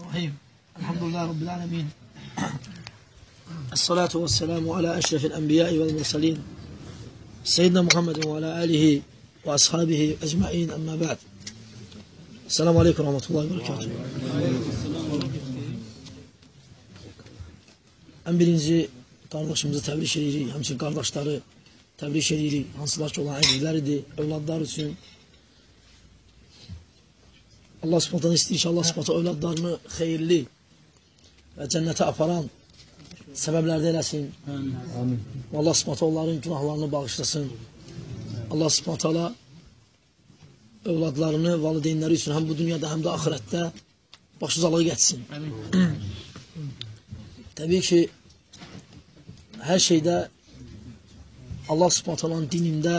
Bismillahirrahmanirrahim. Elhamdülillahi Rabbil alemin. Esselatu vesselamu ala eşrefil enbiyai vel mursalin. Seyyidina Muhammedin ve ala alihi ve ashabihi ecma'in emma ba'd. Esselamu aleyküm ve rahmetullahi ve berekatuhu. En birinci kardeşimizi təbrik edirik, həmçinin qardaşları təbrik edirik, hansılar ki olan əzizləridir, övladlar üçün. Allah subhanahu istəyir ki, Allah subhanahu övladlarını xeyirli və cənnətə aparan səbəblərdə eləsin. Amin. Allah subhanahu onların günahlarını bağışlasın. Allah subhanahu övladlarını, valideynləri üçün həm bu dünyada, həm də axirətdə başucalığı getsin. Təbii ki, hər şeydə Allah subhanahu dinində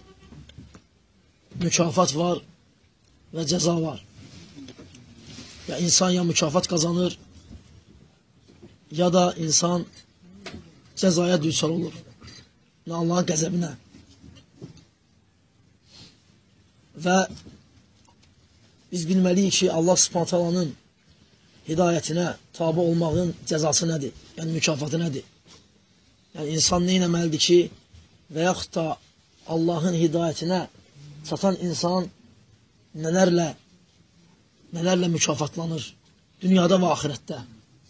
mükafat var və cəza var. Ya insan ya mükafat kazanır, ya da insan cezaya düçar olur. Allah'ın qəzəbinə. Və biz bilməliyik ki, Allah subhanahu ta'alanın hidayətinə tabi olmağın cəzası nədir? Yəni mükafatı nədir? Yəni insan nə etməlidir ki, və yaxud da Allahın hidayətinə çatan insan nələrlə mükafatlanır dünyada və axirətdə.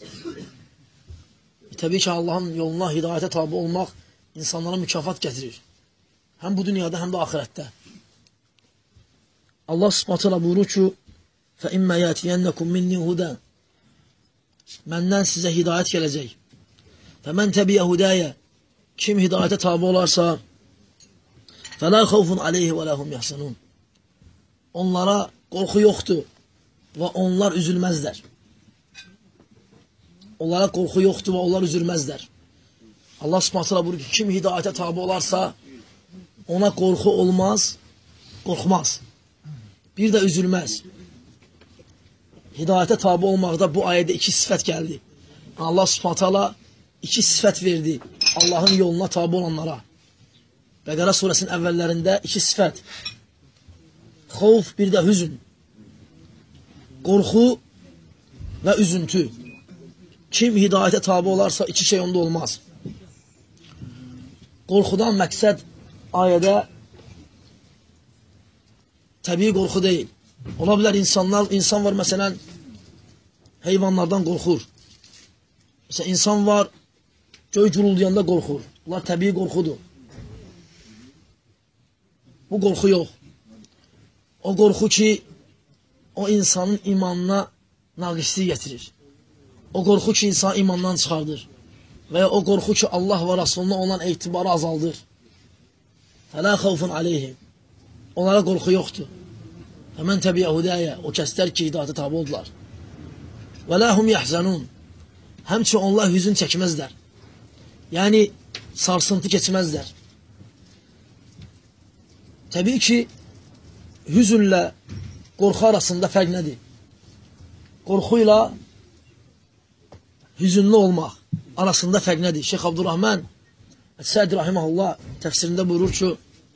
Təbii ki, Allahın yoluna, hidayətə tabi olmaq insanlara mükafat gətirir. Həm bu dünyada, həm də axirətdə. Allah subhanahu buyurur ki, فَإِمَّا يَاتِيَنَّكُمْ مِنِّي هُدًى Məndən sizə hidayət gələcək. فَمَنْ تَبِيَ هُدَايَ Kim hidayətə tabi olarsa فَلَا خَوْفٌ عَلَيْهِ وَلَا هُمْ يَحْزَنُونَ Onlara qorxu yoxdur və onlar üzülməzlər. Onlara qorxu yoxdur və onlar üzülməzlər. Allah subhanahu buyurur ki, kim hidayətə tabi olarsa ona qorxu olmaz, qorxmaz. Bir də üzülməz. Hidayətə tabi olmaqda bu ayədə iki sifət gəldi. Allah subhanahu iki sifət verdi Allahın yoluna tabi olanlara. Bəqərə surəsinin əvvəllərində iki sifət. Xovf, bir də hüzün. Qorxu və üzüntü. Kim hidayətə tabi olarsa iki şey onda olmaz. Qorxudan məqsəd ayədə təbii qorxu deyil. Ola bilər insan var məsələn heyvanlardan qorxur. Məsələn insan var göy guruldayanda qorxur. Bunlar təbii qorxudur. Bu qorxu yox. O qorxu ki o insanın imanına naqislik gətirir. O qorxu ki insan imandan çıxardır. Və ya o qorxu ki Allah və Rasuluna olan etibarı azaldır. Fələ xavfun aleyhim. Onlara qorxu yoxdur. Həmən təbiə hudəyə, o kəslər ki hidayətə tabi oldular. Və ləhum yəhzənun. Həmçin onlar hüzün çəkməzlər. Yəni sarsıntı keçməzlər. Təbii ki hüzünlə qorxu arasında fərq nədir? Qorxu ilə hüzünlü olmaq arasında fərq nədir? Şeyx Abdurrahman Səd rahiməhullah təfsirində buyurur ki,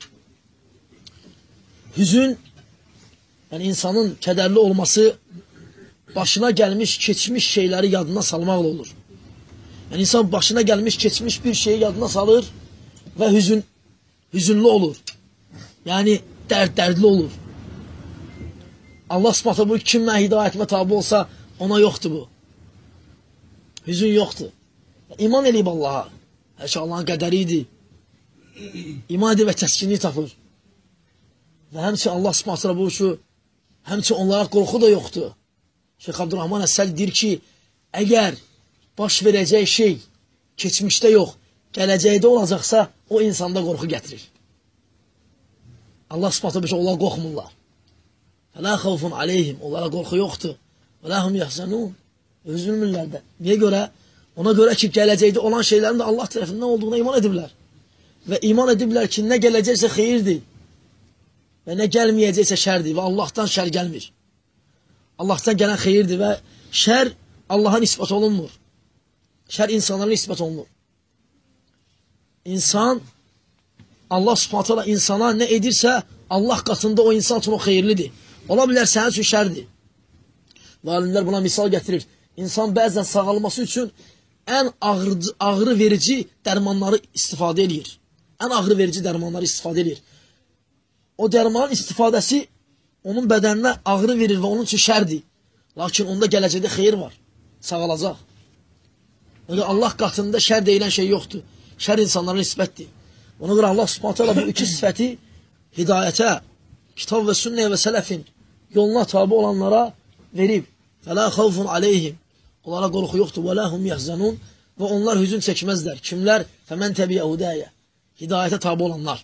hüzün, yəni insanın kədərli olması başına gəlmiş, keçmiş şeyləri yadına salmaqla olur. Yəni insan başına gəlmiş, keçmiş bir şeyi yadına salır və hüzünlü olur. Yəni dərdli olur. Allah subhanahu buyurur, kim mən hidayətimə tabi olsa ona yoxdur bu. Hüzün yoxdur. İman eləyib Allaha. Hər şey Allahın qədəri idi. İman edib və təskinlik tapır. Və həmçin Allah subhanahu buyurur ki, həmçin onlara qorxu da yoxdur. Şeyx Abdurrahman Əs-Səd deyir ki, əgər baş verəcək şey keçmişdə yox, gələcəkdə olacaqsa, o insanda qorxu gətirir. Allah subhanahu buyurur ki, onlar qorxmurlar. Fələ xavfun aleyhim. Onlara qorxu yoxdur. Və ləhum yəhzənun. Üzülmürlər də. Niyə görə? Ona görə ki, gələcəkdə olan şeylərin də Allah tərəfindən olduğuna iman ediblər. Və iman ediblər ki, nə gələcəksə xeyirdir və nə gəlməyəcəksə şərdir və Allahdan şər gəlmir. Allahdan gələn xeyirdir və şər Allaha nisbət olunmur. Şər insanlara nisbət olunur. İnsan, Allah subhanətələ insana nə edirsə, Allah qatında o insan üçün o xeyirlidir. Ola bilər sənin üçün şərdir. Və alimlər buna misal gətirir. İnsan bəzən sağalması üçün ən ağrı verici dərmanları istifadə edir. Ən ağrı verici dərmanları istifadə edir. O dərmanın istifadəsi onun bədəninə ağrı verir və onun üçün şərdir. Lakin onda gələcəkdə xeyir var. Sağalacaq. Yəni Allah qatında şər deyilən şey yoxdur. Şər insanlara nisbətdir. Ona görə Allah Subhanahu taala bu iki sifəti hidayətə, kitab və sünnəyə və sələfin yoluna tabi olanlara verib. Fələ xavfun aleyhim. Onlara qorxu yoxdur. Və ləhum yəhzənun. Və onlar hüzün çəkməzlər. Kimlər? Fəmən təbiyə hudəyə. Hidayətə tabi olanlar.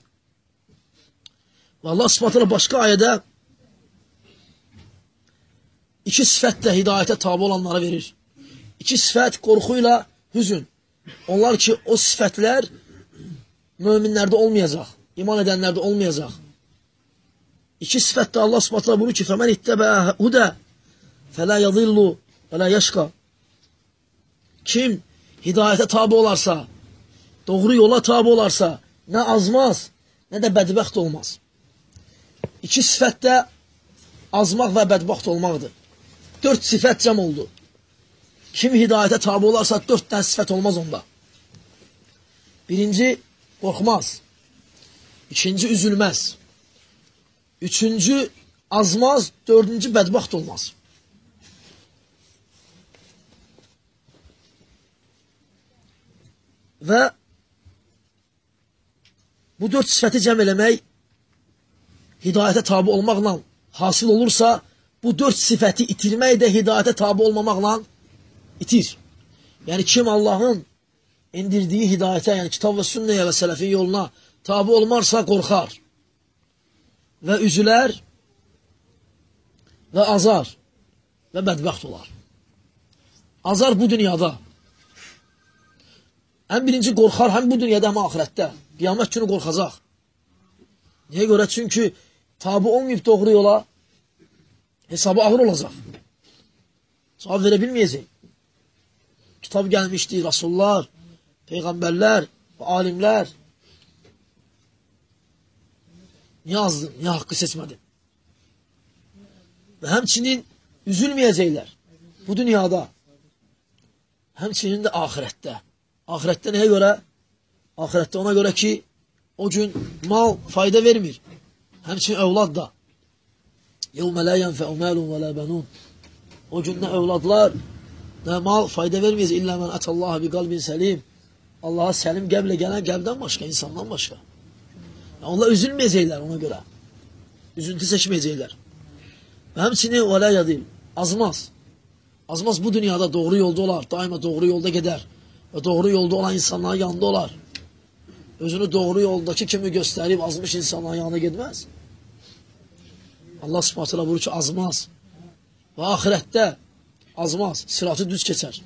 Və Allah Subhanahu taala başqa ayədə iki sifət də hidayətə tabi olanlara verir. İki sifət qorxuyla hüzün. Onlar ki, o sifətlər möminlərdə olmayacaq. İman edənlərdə olmayacaq. İki sifət də Allah Subhanahu taala buyurur ki, fəmən ittəbə hudə fələ yadillu və lə yəşqa. Kim hidayətə tabi olarsa, doğru yola tabi olarsa, nə azmaz, nə də bədbəxt olmaz. İki sifət də azmaq və bədbəxt olmaqdır. 4 sifət cəm oldu. Kim hidayətə tabi olarsa 4 dənə sifət olmaz onda. Birinci, qorxmaz. İkinci, üzülməz. Üçüncü, azmaz. Dördüncü, bədbəxt olmaz. Və bu 4 sifəti cəm eləmək hidayətə tabi olmaqla hasil olursa, bu 4 sifəti itirmək də hidayətə tabi olmamaqla itir. Yəni, kim Allahın indirdiyi hidayətə, yəni kitab və sünnəyə və sələfin yoluna tabi olmarsa qorxar və üzülər və azar və bədbəxt olar. Azar bu dünyada. Həm birinci qorxar, həm bu dünyada, həm ahirətdə. Qiyamət günü qorxacaq. Niyə görə? Çünki tabi olmayıb doğru yola hesabı ağır olacaq. Cavab verə bilməyəcək. Kitab gəlmişdi, Rasullar, Peyğəmbərlər və alimlər. Niyə azdın, niyə haqqı seçmədin? Və həmçinin üzülməyəcəklər bu dünyada. Həmçinin də ahirətdə. Ahirətdə nəyə görə? Ahirətdə ona görə ki, o gün mal fayda vermir. Həmçinin övlad da. Yevmə lə yənfəu məlun və lə bənun. O gün nə övladlar, nə mal fayda verməyəcək. İllə mən ətəllaha bi qalbin səlim. Allaha səlim qəblə gələn qəbdən başqa, insandan başqa. Yəni, onlar üzülməyəcəklər ona görə. Üzüntü seçməyəcəklər. Və həmçinin və lə yadil. Azmaz. Azmaz bu dünyada doğru yolda olar. Daima doğru yolda gedər. Və doğru yolda olan insanların yanında olar. Özünü doğru yoldakı kimi göstərib azmış insanların yanına gedməz. Allah Subhanahu taala buyurur ki, azmaz. Və ahirətdə azmaz. Sıratı düz keçər.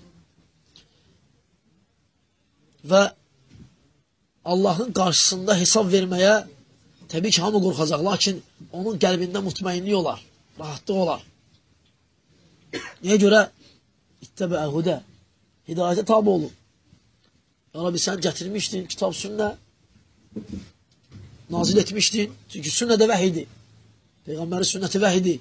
Və Allahın qarşısında hesab verməyə təbii ki, hamı qorxacaq. Lakin onun qəlbində mutmainlik olar. Rahatlıq olar. Niyə görə? İttəbə hudə. Hidayətə tabi olun. Ya Rabbi, sən gətirmişdin kitab sünnə, nazil etmişdin. Çünki sünnə də vəhidir. Peyğəmbərin sünnəti vəhidir.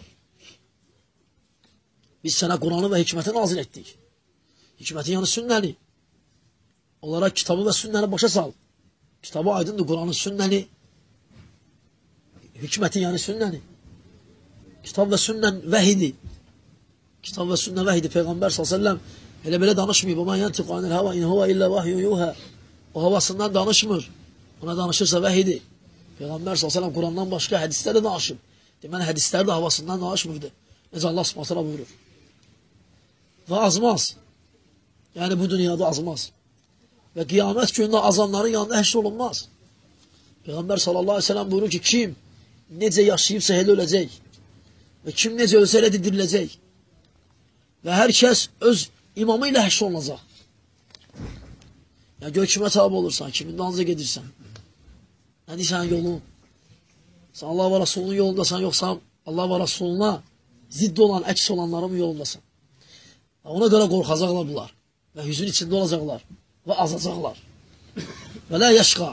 Biz sənə Quranı və hikməti nazil etdik. Hikmətin yanı sünnəni. Onlara kitabı və sünnəni başa sal. Kitabı aydındır, Quranın sünnəni. Hikmətin yanı sünnəni. Kitab və sünnən vəhidir. Kitab və sünnə vəhidir. Peyğəmbər s.ə.v elə belə danışmayıb. O mən yantiqu anil hava in huva illə vahyu yuhə. O havasından danışmır. Ona danışırsa vəhidir. Peyğəmbər s.ə.v Qurandan başqa hədisləri danışıb. Deməli, hədisləri də havasından danışmırdı. Necə Allah s.ə.v buyurur. Və azmaz. Yəni, bu dünyada azmaz. Və qiyamət günündə azanların yanında həşr olunmaz. Peyğəmbər s.ə.v buyurur ki, kim necə yaşayıbsa elə öləcək. Və kim necə ölsə elə diriləcək. Və hər kəs öz imamı ilə həşr olunacaq. Ya gör kimə tabi olursan, kimin dalınca gedirsən. Nədir sənin yolun? Sən Allah və Rasulunun yolundasan, yoxsa Allah və Rasuluna zidd olan, əks olanların yolundasan. Ona görə qorxacaqlar bunlar. Və hüzün içində olacaqlar. Və azacaqlar. Və lə yəşqa.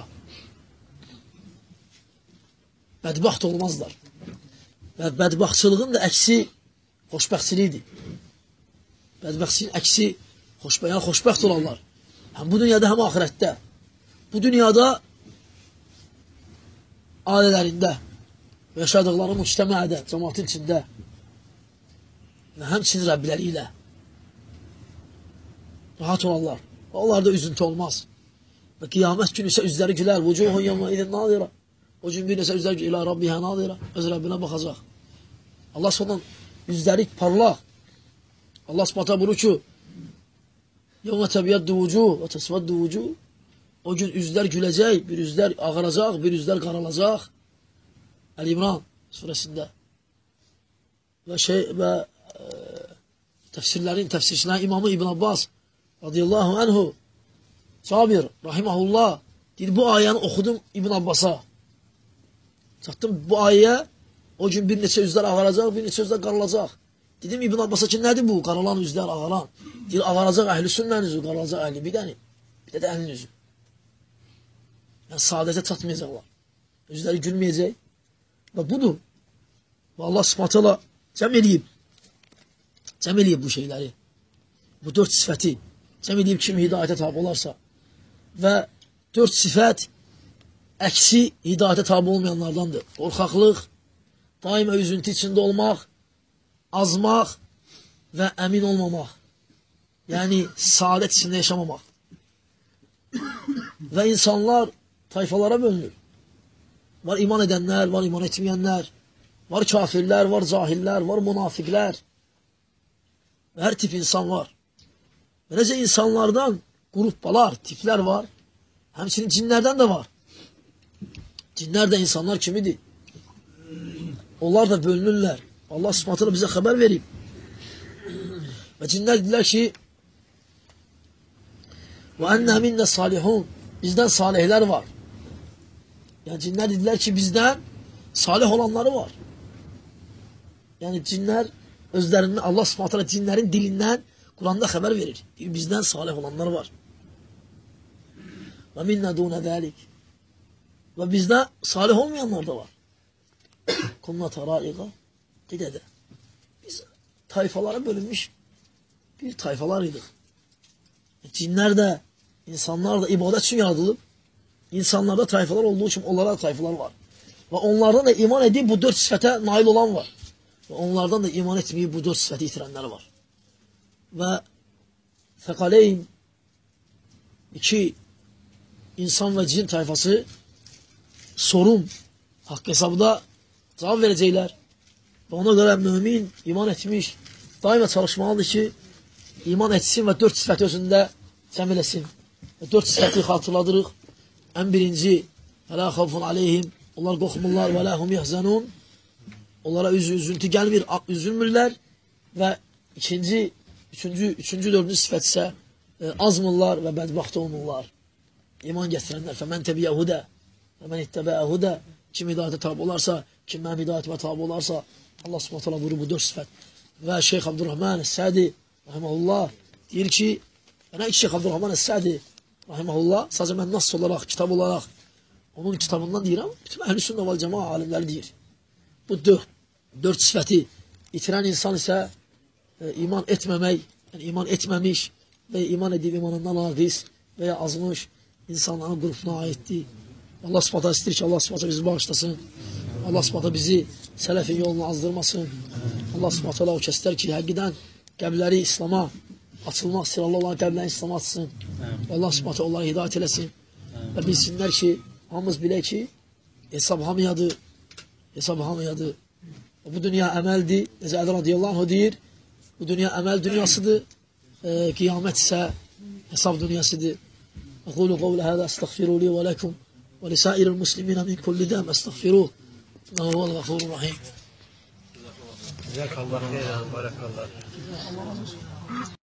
Bədbəxt olmazlar. Və bədbəxtçılığın da əksi xoşbəxtçilikdir. Bədbəxtçiliyin əksi xoşbəxt olanlar. Həm bu dünyada, həm axirətdə. Bu dünyada ailələrində, yaşadıqları müctəmədə, cəmaatın içində və həmçinin Rəbbiləri ilə rahat olanlar. Onlarda üzüntü olmaz. Və qiyamət günü isə üzləri gülər. Vucuhun yevmə idin nazira. O gün bir neçə üzləri ilə Rabbihə nazira. Öz Rəbbinə baxacaq. Allah sonra üzləri parlaq. Allah subhanahu buyurur ki, yevmə təbiyyəddu vucuh və təsvəddu vucuh. O gün üzlər güləcək, bir üzlər ağaracaq, bir üzlər qaralacaq. Əl-İmran surəsində. Və təfsirçilərin imamı İbn Abbas radiyallahu anhu, Cabir rahimahullah deyir, bu ayəni oxudum İbn Abbasa. Çatdım bu ayəyə, o gün bir neçə üzlər ağaracaq, bir neçə üzlər qaralacaq. Dedim İbn Abbas'a ki, nədir bu? Qaralan üzlər, ağaran. Deyir, ağaracaq əhl-i sünnənin üzü, qaralacaq əhli bidəni. Bir də əhlin üzü. Yəni, sadəcə çatmayacaqlar. Üzləri gülməyəcək. Və budur. Və Allah subhanətələ cəm eləyib bu şeyləri. Bu 4 sifəti. Cəm eləyib kim hidayətə tabi olarsa. Və 4 sifət əksi hidayətə tabi olmayanlardandır. Qorxaqlıq, daima üzüntü içində olmaq, azmaq və əmin olmamaq. Yəni, saadət içində yaşamamaq. Və insanlar tayfalara bölünür. Var iman edənlər, var iman etməyənlər, var kafirlər, var cahillər, var münafiqlər. Və hər tip insan var. Və necə insanlardan qruplar, tiplər var, həmçinin cinlərdən də var. Cinlər də insanlar kimidir? Onlar da bölünürlər. Allah subhanətlə bizə xəbər verib. Və cinlər dedilər ki, وَأَنَّا مِنَّ salihun, bizdən salihlər var. Yəni cinlər dedilər ki, bizdən salih olanları var. Yəni cinlər özlərindən, Allah subhanətlə cinlərin dilindən Quranda xəbər verir. Deyir, bizdən salih olanlar var. وَمِنَّ دُونَ ذَلِكِ Və bizdə salih olmayanlar da var. Kunna taraiqa qidədə. Biz tayfalara bölünmüş bir tayfalar idik. Cinlər də, insanlar da ibadət üçün yaradılıb. İnsanlarda tayfalar olduğu üçün onlara tayfalar var. Və onlardan da iman edib bu 4 sifətə nail olan var. Və onlardan da iman etməyib bu 4 sifəti itirənlər var. Və Fəqaleyn 2 insan və cin tayfası sorun haqq hesabda cavab verəcəklər. Və ona görə mümin iman etmiş daima çalışmalıdır ki, iman etsin və 4 sifəti özündə cəm eləsin. Və 4 sifəti xatırladırıq. Ən birinci, Fələ xavfun aleyhim, onlar qorxmurlar və ləhum yəhzənun, onlara üzüntü gəlmir, üzülmürlər. Və üçüncü, dördüncü sifət isə azmırlar və bədbaxt olmurlar. İman gətirənlər, fəmən təbiyyəhudə, fəmən ittəbəəhudə, kim hidayətə tabi olarsa, kim mənim hidayətimə tabi olarsa, Allah subhanətələ buyurur bu 4 sifət. Və Şeyx Abdurrahman Əs-Sədi, rahiməhullah, deyir ki, nə ki Şeyx Abdurrahman Əs-Sədi, rahiməhullah, sadəcə mən nas olaraq, kitab olaraq, onun kitabından deyirəm, bütün əhl-i sünnə vəl cəmaa alimləri deyir. Bu 4 sifəti itirən insan isə iman etməmək, yəni iman etməmiş və iman edib imanından aqiz və ya azmış insanların qrupuna aiddir. Allah subhanətə istəyir ki, Allah subhanətə bizi bağışlasın. Allah subhanətə bizi sələfin yolunu azdırmasın. Allah subhanətə o kəslər ki, həqiqdən qəbirləri İslama açılmaq istəyirlər, olan qəbirlərini İslama açsın. Allah subhanətə onlara hidayət eləsin. Və bilsinlər ki, hamımız bilək ki, hesab hamıyadır. Hesab hamıyadır. Bu dünya əməldir. Necə Ədə radiyallahu anh deyir, bu dünya əməl dünyasıdır. Qiyamət isə hesab dünyasıdır. Əqulu qavlə hədə əstəğfiru li və ləkum və lisəiril musliminə min kulli dəm əstəğfiruh. İnnehu huvel gafurur rahim. Cəzakallahu xeyran, barakallahu.